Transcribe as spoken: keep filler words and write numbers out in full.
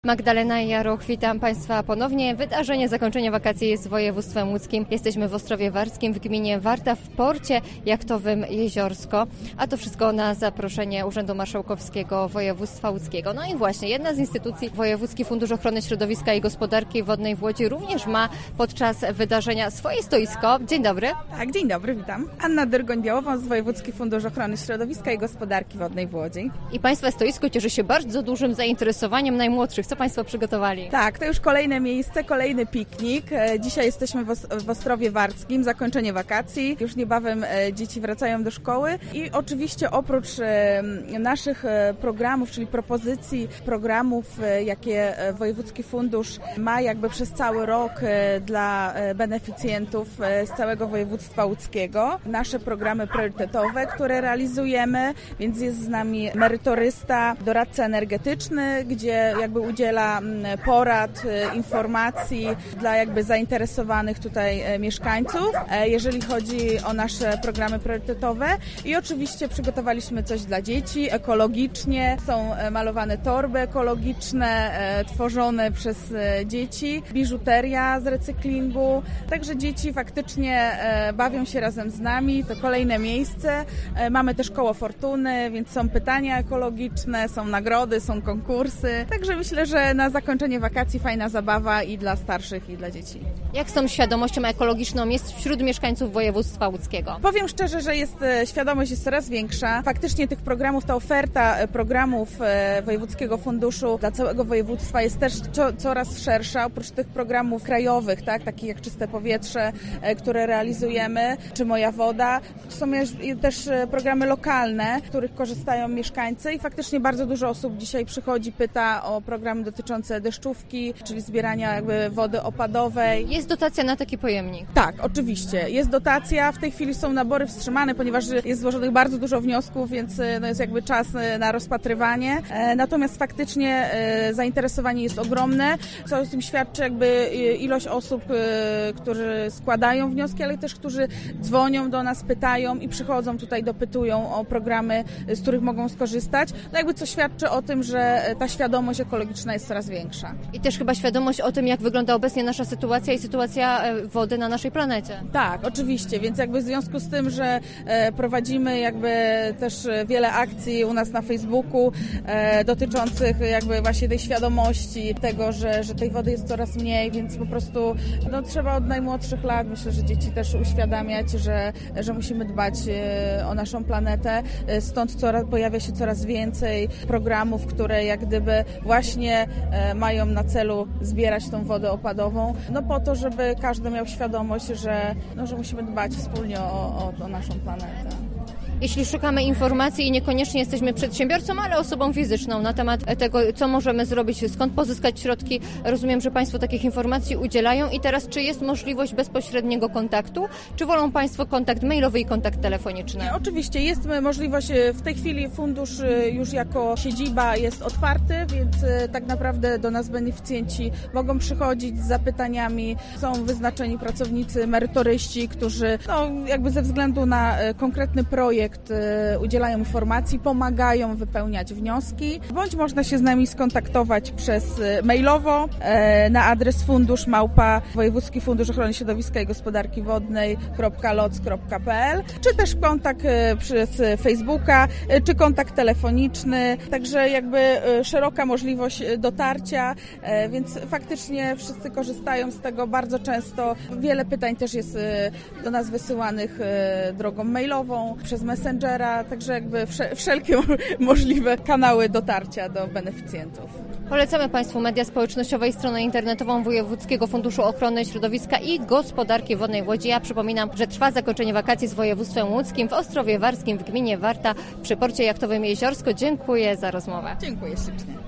Magdalena Jaroch, witam Państwa ponownie. Wydarzenie zakończenia wakacji jest województwem łódzkim. Jesteśmy w Ostrowie Warskim w gminie Warta w porcie jachtowym Jeziorsko, a to wszystko na zaproszenie Urzędu Marszałkowskiego Województwa Łódzkiego. No i właśnie, jedna z instytucji, Wojewódzki Fundusz Ochrony Środowiska i Gospodarki Wodnej w Łodzi, również ma podczas wydarzenia swoje stoisko. Dzień dobry. Tak, dzień dobry, witam. Anna Dyrgoń-Białowąs z Wojewódzki Fundusz Ochrony Środowiska i Gospodarki Wodnej w Łodzi. I Państwa stoisko cieszy się bardzo dużym zainteresowaniem najmłodszych. Co Państwo przygotowali? Tak, to już kolejne miejsce, kolejny piknik. Dzisiaj jesteśmy w, Os- w Ostrowie Warskim, zakończenie wakacji. Już niebawem dzieci wracają do szkoły i oczywiście oprócz naszych programów, czyli propozycji programów, jakie Wojewódzki Fundusz ma jakby przez cały rok dla beneficjentów z całego województwa łódzkiego, nasze programy priorytetowe, które realizujemy, więc jest z nami merytorysta, doradca energetyczny, gdzie jakby udziela porad, informacji dla jakby zainteresowanych tutaj mieszkańców, jeżeli chodzi o nasze programy priorytetowe. I oczywiście przygotowaliśmy coś dla dzieci, ekologicznie. Są malowane torby ekologiczne, tworzone przez dzieci, biżuteria z recyklingu. Także dzieci faktycznie bawią się razem z nami. To kolejne miejsce. Mamy też koło fortuny, więc są pytania ekologiczne, są nagrody, są konkursy. Także myślę, że na zakończenie wakacji fajna zabawa i dla starszych, i dla dzieci. Jak z tą świadomością ekologiczną jest wśród mieszkańców województwa łódzkiego? Powiem szczerze, że jest świadomość jest coraz większa. Faktycznie tych programów, ta oferta programów Wojewódzkiego Funduszu dla całego województwa jest też co, coraz szersza. Oprócz tych programów krajowych, tak, takich jak Czyste Powietrze, które realizujemy, czy Moja Woda, to są też programy lokalne, z których korzystają mieszkańcy i faktycznie bardzo dużo osób dzisiaj przychodzi, pyta o programy dotyczące deszczówki, czyli zbierania jakby wody opadowej. Jest dotacja na taki pojemnik? Tak, oczywiście. Jest dotacja. W tej chwili są nabory wstrzymane, ponieważ jest złożonych bardzo dużo wniosków, więc no jest jakby czas na rozpatrywanie. Natomiast faktycznie zainteresowanie jest ogromne, co o tym świadczy jakby ilość osób, którzy składają wnioski, ale też którzy dzwonią do nas, pytają i przychodzą tutaj, dopytują o programy, z których mogą skorzystać. No jakby co świadczy o tym, że ta świadomość ekologiczna jest coraz większa. I też chyba świadomość o tym, jak wygląda obecnie nasza sytuacja i sytuacja wody na naszej planecie. Tak, oczywiście, więc jakby w związku z tym, że prowadzimy jakby też wiele akcji u nas na Facebooku dotyczących jakby właśnie tej świadomości tego, że, że tej wody jest coraz mniej, więc po prostu no, trzeba od najmłodszych lat, myślę, że dzieci też uświadamiać, że, że musimy dbać o naszą planetę. Stąd coraz, pojawia się coraz więcej programów, które jak gdyby właśnie mają na celu zbierać tą wodę opadową, no po to, żeby każdy miał świadomość, że, no, że musimy dbać wspólnie o, o, o naszą planetę. Jeśli szukamy informacji i niekoniecznie jesteśmy przedsiębiorcą, ale osobą fizyczną na temat tego, co możemy zrobić, skąd pozyskać środki, rozumiem, że Państwo takich informacji udzielają i teraz czy jest możliwość bezpośredniego kontaktu, czy wolą Państwo kontakt mailowy i kontakt telefoniczny? Nie, oczywiście jest możliwość, w tej chwili fundusz już jako siedziba jest otwarty, więc tak naprawdę do nas beneficjenci mogą przychodzić z zapytaniami, są wyznaczeni pracownicy, merytoryści, którzy no, jakby ze względu na konkretny projekt udzielają informacji, pomagają wypełniać wnioski, bądź można się z nami skontaktować przez mailowo na adres fundusz małpa wojewódzki fundusz ochrony środowiska i gospodarki wodnej kropka loc kropka p l, czy też kontakt przez Facebooka, czy kontakt telefoniczny, także jakby szeroka możliwość dotarcia, więc faktycznie wszyscy korzystają z tego bardzo często. Wiele pytań też jest do nas wysyłanych drogą mailową, przez Messengera, także jakby wszelkie możliwe kanały dotarcia do beneficjentów. Polecamy Państwu media społecznościowe i stronę internetową Wojewódzkiego Funduszu Ochrony Środowiska i Gospodarki Wodnej w Łodzi. Ja przypominam, że trwa zakończenie wakacji z województwem łódzkim w Ostrowie Warskim w gminie Warta przy porcie jachtowym Jeziorsko. Dziękuję za rozmowę. Dziękuję ślicznie.